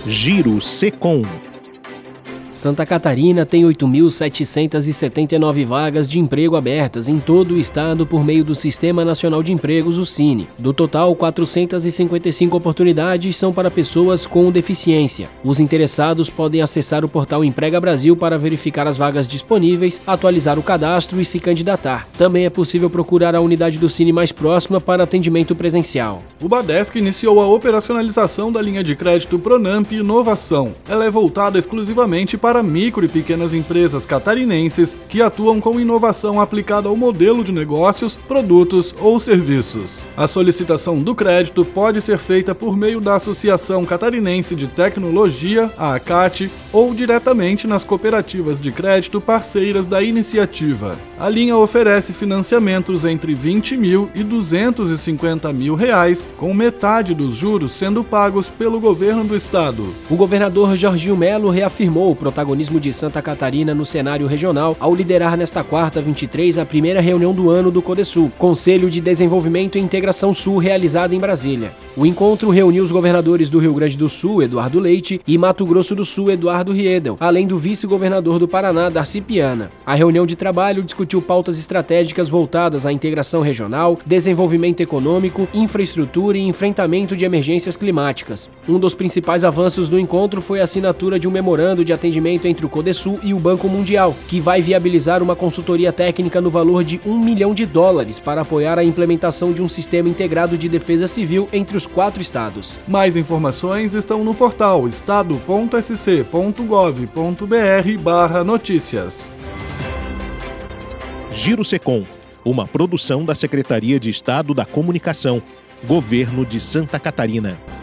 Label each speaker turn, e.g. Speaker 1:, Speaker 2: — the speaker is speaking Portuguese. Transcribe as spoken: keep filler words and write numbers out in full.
Speaker 1: Giro Secom.
Speaker 2: Santa Catarina tem oito mil setecentas e setenta e nove vagas de emprego abertas em todo o estado por meio do Sistema Nacional de Empregos, o Cine. Do total, quatrocentas e cinquenta e cinco oportunidades são para pessoas com deficiência. Os interessados podem acessar o portal Emprega Brasil para verificar as vagas disponíveis, atualizar o cadastro e se candidatar. Também é possível procurar a unidade do Cine mais próxima para atendimento presencial.
Speaker 3: O Badesc iniciou a operacionalização da linha de crédito Pronamp Inovação. Ela é voltada exclusivamente para micro e pequenas empresas catarinenses que atuam com inovação aplicada ao modelo de negócios, produtos ou serviços. A solicitação do crédito pode ser feita por meio da Associação Catarinense de Tecnologia, a ACAT, ou diretamente nas cooperativas de crédito parceiras da iniciativa. A linha oferece financiamentos entre vinte mil e duzentos e cinquenta mil reais, com metade dos juros sendo pagos pelo governo do estado.
Speaker 2: O governador Jorginho Melo reafirmou o protagonismo de Santa Catarina no cenário regional ao liderar nesta quarta, vinte e três, a primeira reunião do ano do CODESUL, Conselho de Desenvolvimento e Integração Sul, realizada em Brasília. O encontro reuniu os governadores do Rio Grande do Sul, Eduardo Leite, e Mato Grosso do Sul, Eduardo Riedel, além do vice-governador do Paraná, Darcy Piana. A reunião de trabalho discutiu pautas estratégicas voltadas à integração regional, desenvolvimento econômico, infraestrutura e enfrentamento de emergências climáticas. Um dos principais avanços do encontro foi a assinatura de um memorando de atendimento entre o CODESUL e o Banco Mundial, que vai viabilizar uma consultoria técnica no valor de um milhão de dólares para apoiar a implementação de um sistema integrado de defesa civil entre os quatro estados.
Speaker 3: Mais informações estão no portal estado ponto s c ponto gov ponto b r barra notícias.
Speaker 1: Giro Secom, uma produção da Secretaria de Estado da Comunicação, Governo de Santa Catarina.